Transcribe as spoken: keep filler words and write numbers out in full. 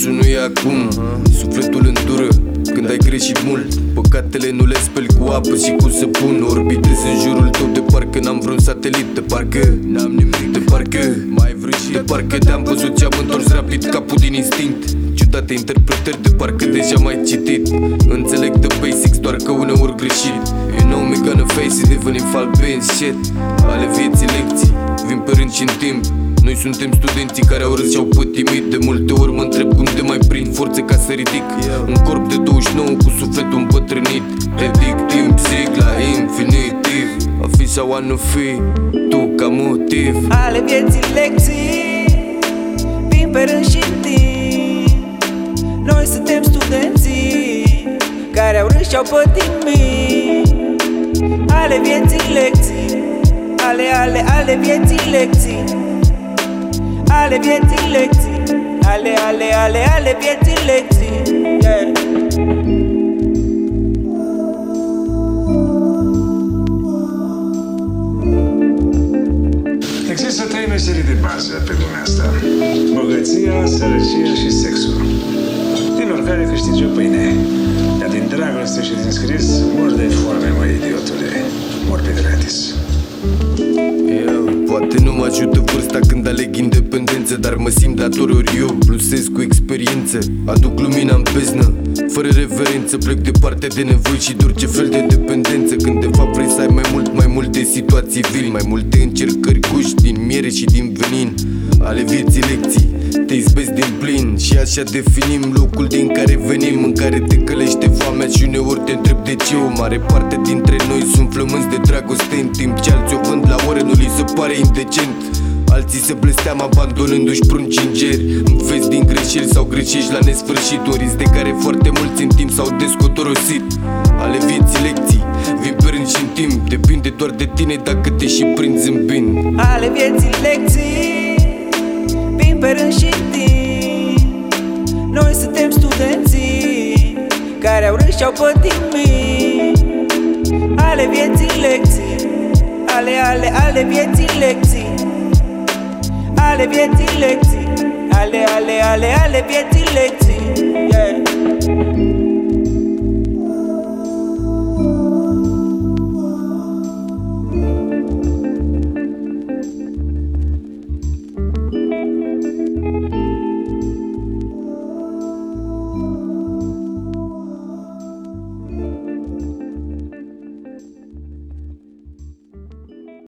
Visul nu e acum, sufletul îndură când ai greșit mult. Păcatele nu le speli cu apă și cu săpun. Orbitez în jurul tău de parcă n-am vreun satelit. De parcă n-am nimic, de parcă mai vrut și de parcă te-am văzut și am întors rapid capul din instinct. Ciudate interpretări de parcă deja m-ai citit. Înțeleg the basics, doar că uneori greșit. You know me gonna face it even if I'll be in shit. Ale vieții lecții vin pe rând și în timp. Noi suntem studenții care au râs și au pătimit. De multe ori mă întreb cum te mai prind forțe ca să ridic un corp de douăzeci și nouă cu sufletul împătrânit. Dedic timp, zic la infinitiv. A fi sau a nu fi, tu ca motiv. Ale vieții lecții vin pe rând și în timp. Noi suntem studenții care au râs și au pătimit. Ale vieții lecții, ale, ale, ale vieții lecții, ale vieții lecții, ale, ale, ale, ale vieții lecții, yeah. Există trei meserii de bază pe lumea asta: bogăția, sărăcia și sexul. Din oricare câștigi o pâine, iar din dragoste și din scris mor de foame, mă, idiotule, mor pe gratis. Poate nu mă ajută vârsta când aleg independență, dar mă simt dator ori eu plusez cu experiență. Aduc lumina în beznă, fără reverență. Plec departe de nevoi și de orice fel de dependență. Când de fapt vrei să ai mai mult, mai multe situații vin, mai multe încercări guși din miere și din venin. Ale vieții lecții te izbesc din plin și așa definim locul din care venim, în care te călește foamea și uneori te întreb de ce. O mare parte dintre noi sunt flămânzi de dragoste, în timp ce alții o vând la ore, nu li se pare indecent. Alții se blesteam abandonându-și prunci în ger. Înveți din greșeli sau greșești la nesfârșit. Un risc de care foarte mulți în timp s-au descotorosit. Ale vieții lecții vin pe rând și în timp. Depinde doar de tine dacă te și prinzi zâmbind. Ale vieții lecții vin pe rând și în timp. Noi suntem studenții care au râs și au pătimit. Ale vieții lecții, ale, ale, ale vieții lecții, ale vieții lecții, ale, ale, ale, ale vieții lecții, yeah.